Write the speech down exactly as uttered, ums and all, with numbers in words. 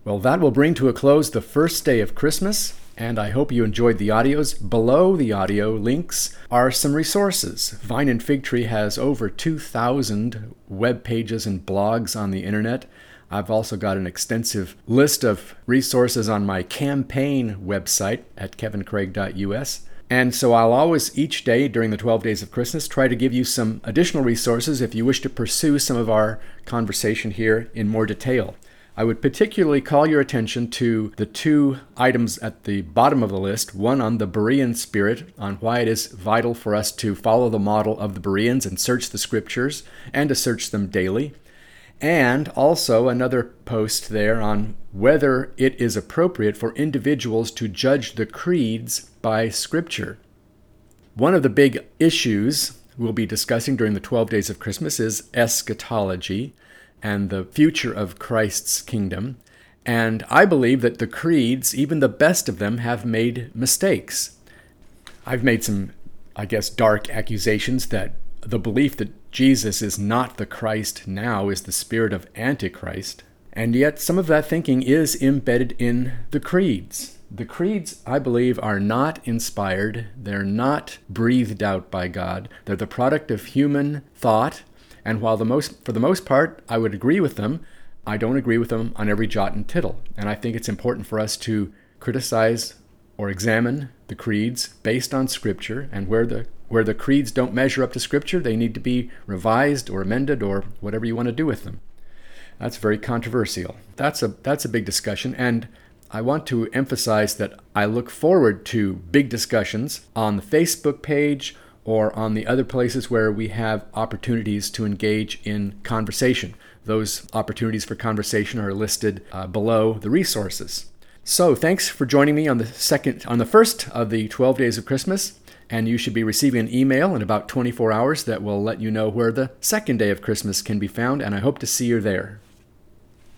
Well, that will bring to a close the first day of Christmas, and I hope you enjoyed the audios. Below the audio links are some resources. Vine and Fig Tree has over two thousand web pages and blogs on the internet. I've also got an extensive list of resources on my campaign website at kevin craig dot u s. And so I'll always, each day during the twelve days of Christmas, try to give you some additional resources if you wish to pursue some of our conversation here in more detail. I would particularly call your attention to the two items at the bottom of the list, one on the Berean spirit, on why it is vital for us to follow the model of the Bereans and search the scriptures, and to search them daily. And also another post there on whether it is appropriate for individuals to judge the creeds by Scripture. One of the big issues we'll be discussing during the twelve days of Christmas is eschatology and the future of Christ's kingdom. And I believe that the creeds, even the best of them, have made mistakes. I've made some, I guess, dark accusations that the belief that Jesus is not the Christ now is the spirit of Antichrist. And yet some of that thinking is embedded in the creeds. The creeds, I believe, are not inspired. They're not breathed out by God. They're the product of human thought. And while the most, for the most part, I would agree with them, I don't agree with them on every jot and tittle. And I think it's important for us to criticize or examine the creeds based on Scripture, and where the where the creeds don't measure up to Scripture, they need to be revised or amended or whatever you want to do with them. That's very controversial. That's a that's a big discussion, and I want to emphasize that I look forward to big discussions on the Facebook page or on the other places where we have opportunities to engage in conversation. Those opportunities for conversation are listed uh, below the resources. So thanks for joining me on the second, on the first of the twelve days of Christmas, and you should be receiving an email in about twenty-four hours that will let you know where the second day of Christmas can be found, and I hope to see you there.